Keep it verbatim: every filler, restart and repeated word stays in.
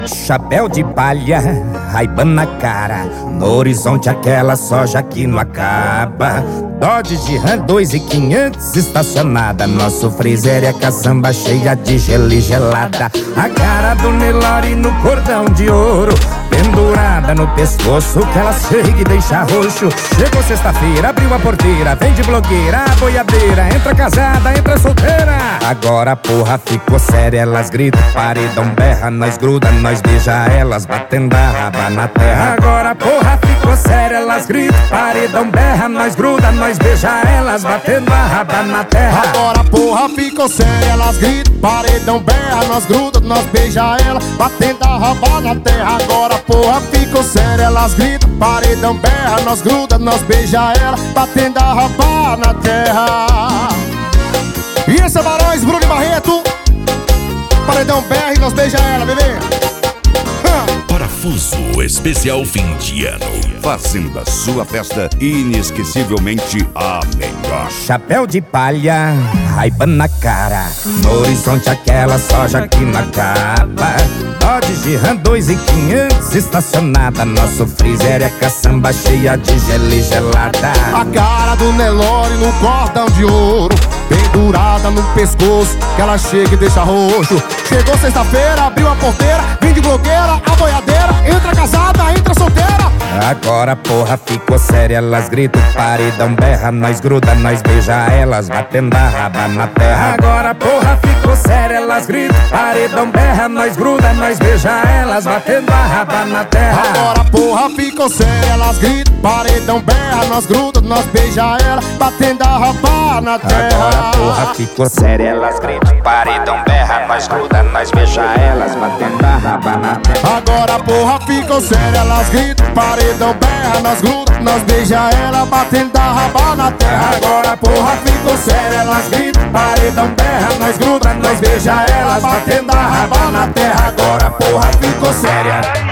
Chapéu de palha, Ray-Ban na cara, no horizonte aquela soja que não acaba. Dodge de Ram dois mil e quinhentos estacionada, nosso freezer é caçamba cheia de gelo e gelada. A cara do Nelore no cordão de ouro, pendurada no pescoço que ela chega e deixa roxo. Chegou sexta-feira, abriu a porteira, vem de blogueira, a boiadeira, entra casada, entra solteira. Agora a porra ficou séria, elas gritam, paredão berra, nós gruda, nós beija elas, batendo a raba na terra. Agora a porra ficou séria, elas gritam, paredão berra, nós gruda, nós beija elas, batendo a raba na terra. Agora a porra ficou séria, elas gritam, paredão berra, nós gruda, nós beija elas, batendo a raba na terra. Agora a porra ficou séria, elas gritam, paredão berra, nós gruda, nós beija ela, batendo a raba na terra. E esse é Barões, Bruno e Barreto, paredão berra e nós beija ela, bebê. Parafuso especial fim de ano, fazendo a sua festa inesquecivelmente a melhor. Chapéu de palha, Ray-Ban na cara, no horizonte aquela soja que não acaba. Dodge de Ram dois mil e quinhentos estacionada, nosso freezer é caçamba cheia de gelo e gelada. A cara do Nelore no cordão de ouro, pendurada no pescoço que ela chega e deixa roxo. Chegou sexta-feira, abriu a porteira, vem de blogueira, a boiadeira, entra casada, entra solteira. Agora a porra ficou séria, elas gritam, paredão berra, nós gruda, nós beija elas, batendo a raba na terra. Agora a porra ficou séria, elas gritam, paredão berra, nós gruda, nós beija elas, batendo a raba na terra. Agora a porra ficou séria, elas gritam, paredão berra, nós gruda, nós beija ela, batendo a raba na terra. Agora a porra ficou séria, elas gritam, paredão berra, nós gruda, nós beija elas, batendo a raba na terra. Agora a porra ficou séria, elas gritam, paredão berra, nós gruda, nós beija ela, batendo a raba na terra. Agora a porra ficou séria, elas gritam, paredão berra, nós gruda, nós beija elas, batendo a raba na terra. Agora a porra ficou séria.